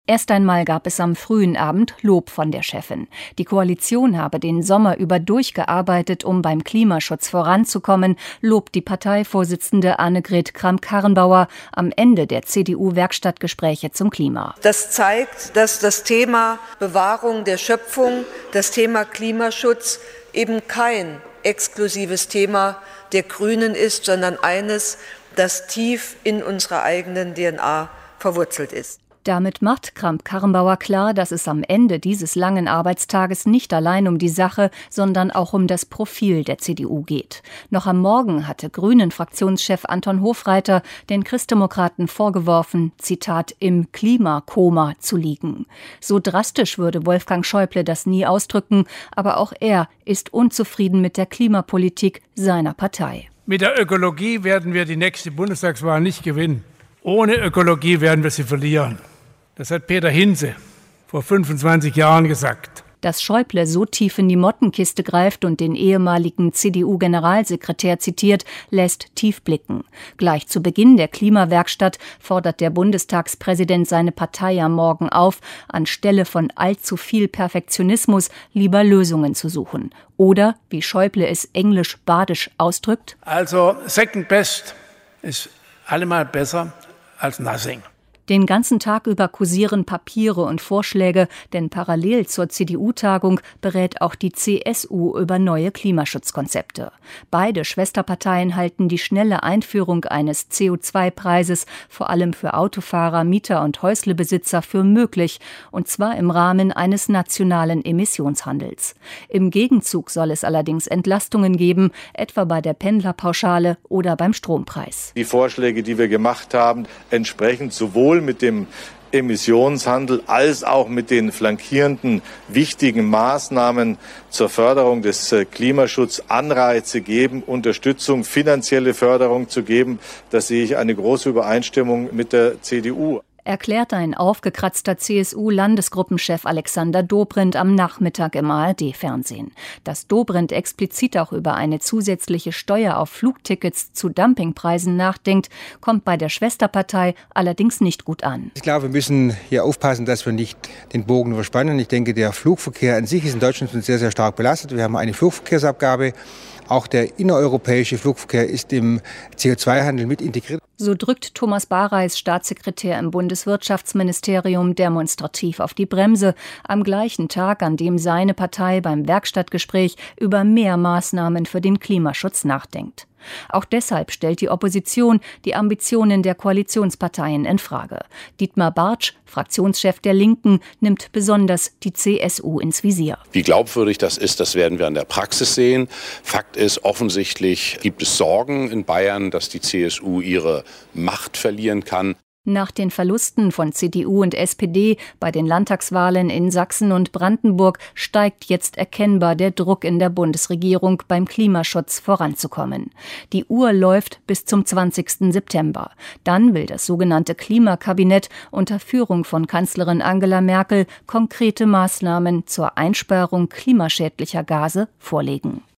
Erst einmal gab es am frühen Abend Lob von der Chefin. Die Koalition habe den Sommer über durchgearbeitet, um beim Klimaschutz voranzukommen, lobt die Parteivorsitzende Annegret Kramp-Karrenbauer am Ende der CDU-Werkstattgespräche zum Klima. Das zeigt, dass das Thema Bewahrung der Schöpfung, das Thema Klimaschutz eben kein exklusives Thema der Grünen ist, sondern eines, das tief in unserer eigenen DNA verwurzelt ist. Damit macht Kramp-Karrenbauer klar, dass es am Ende dieses langen Arbeitstages nicht allein um die Sache, sondern auch um das Profil der CDU geht. Noch am Morgen hatte Grünen-Fraktionschef Anton Hofreiter den Christdemokraten vorgeworfen, Zitat, im Klimakoma zu liegen. So drastisch würde Wolfgang Schäuble das nie ausdrücken, aber auch er ist unzufrieden mit der Klimapolitik seiner Partei. Mit der Ökologie werden wir die nächste Bundestagswahl nicht gewinnen. Ohne Ökologie werden wir sie verlieren. Das hat Peter Hinze vor 25 Jahren gesagt. Dass Schäuble so tief in die Mottenkiste greift und den ehemaligen CDU-Generalsekretär zitiert, lässt tief blicken. Gleich zu Beginn der Klimawerkstatt fordert der Bundestagspräsident seine Partei am Morgen auf, anstelle von allzu viel Perfektionismus lieber Lösungen zu suchen. Oder, wie Schäuble es englisch-badisch ausdrückt: Also, second best ist allemal besser als nothing. Den ganzen Tag über kursieren Papiere und Vorschläge, denn parallel zur CDU-Tagung berät auch die CSU über neue Klimaschutzkonzepte. Beide Schwesterparteien halten die schnelle Einführung eines CO2-Preises vor allem für Autofahrer, Mieter und Häuslebesitzer für möglich, und zwar im Rahmen eines nationalen Emissionshandels. Im Gegenzug soll es allerdings Entlastungen geben, etwa bei der Pendlerpauschale oder beim Strompreis. Die Vorschläge, die wir gemacht haben, entsprechend sowohl mit dem Emissionshandel als auch mit den flankierenden wichtigen Maßnahmen zur Förderung des Klimaschutzes Anreize geben, Unterstützung, finanzielle Förderung zu geben. Da sehe ich eine große Übereinstimmung mit der CDU. Erklärt ein aufgekratzter CSU-Landesgruppenchef Alexander Dobrindt am Nachmittag im ARD-Fernsehen. Dass Dobrindt explizit auch über eine zusätzliche Steuer auf Flugtickets zu Dumpingpreisen nachdenkt, kommt bei der Schwesterpartei allerdings nicht gut an. Ich glaube, wir müssen hier aufpassen, dass wir nicht den Bogen überspannen. Ich denke, der Flugverkehr an sich ist in Deutschland schon sehr, sehr stark belastet. Wir haben eine Flugverkehrsabgabe. Auch der innereuropäische Flugverkehr ist im CO2-Handel mit integriert. So drückt Thomas Bareis, Staatssekretär im Bundeswirtschaftsministerium, demonstrativ auf die Bremse, am gleichen Tag, an dem seine Partei beim Werkstattgespräch über mehr Maßnahmen für den Klimaschutz nachdenkt. Auch deshalb stellt die Opposition die Ambitionen der Koalitionsparteien in Frage. Dietmar Bartsch, Fraktionschef der Linken, nimmt besonders die CSU ins Visier. Wie glaubwürdig das ist, das werden wir an der Praxis sehen. Fakt ist, offensichtlich gibt es Sorgen in Bayern, dass die CSU ihre Macht verlieren kann. Nach den Verlusten von CDU und SPD bei den Landtagswahlen in Sachsen und Brandenburg steigt jetzt erkennbar der Druck in der Bundesregierung, beim Klimaschutz voranzukommen. Die Uhr läuft bis zum 20. September. Dann will das sogenannte Klimakabinett unter Führung von Kanzlerin Angela Merkel konkrete Maßnahmen zur Einsparung klimaschädlicher Gase vorlegen.